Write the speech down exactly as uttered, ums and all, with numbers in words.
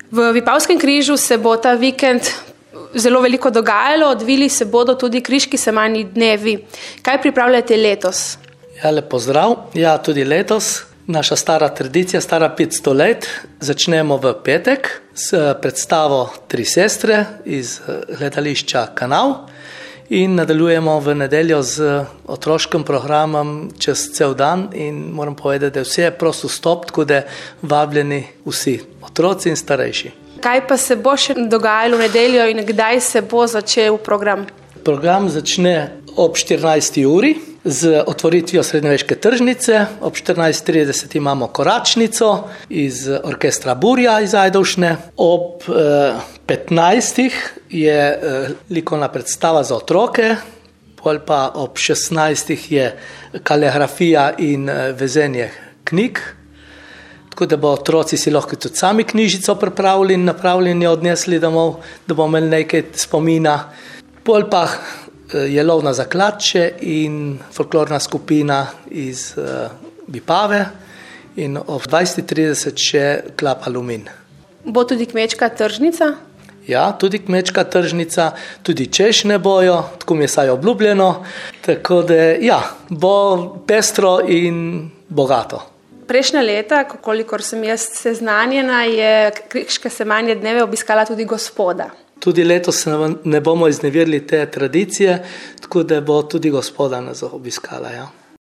V Vipavskem križu se bo ta vikend zelo veliko dogajalo, odvili se bodo tudi križki semanji dnevi. Kaj pripravljate letos? Ja, lep pozdrav. Ja, tudi letos. Naša stara tradicija, stara petsto let, začnemo v petek s predstavo Tri sestre iz gledališča Kanal in nadaljujemo v nedeljo z otroškim programom čez cel dan in moram povedati, da vse je prost vstop, tako da vabljeni vsi, otroci in starejši. Kaj pa se bo še dogajalo v nedeljo in kdaj se bo začel program? Program začne ob štirinajsti uri z otvoritvijo srednjeveške tržnice. Ob štirinajst trideset imamo koračnico iz orkestra Burja iz Ajdovšne. Ob eh, petnajstih je eh, likovna predstava za otroke, pol pa ob šestnajstih je kaligrafija in eh, vezenje knjig. Tako da bo otroci si lahko tudi sami knjižico pripravili in napravljeni odnesli domov, da bo imeli nekaj spomina. Pol pa je lov na zakladče in folklorna skupina iz uh, Vipave in ob dvajset trideset še Klap Alumin. Bo tudi kmečka tržnica? Ja, tudi kmečka tržnica, tudi češnje bojo, tako mi je saj obljubljeno, tako da ja, bo pestro in bogato. Prejšnja leta, kolikor sem jaz seznanjena, je križke semanje dneve obiskala tudi Gospoda. Tudi letos ne bomo izneverili te tradicije, tako da bo tudi Gospoda nas obiskala. Ja.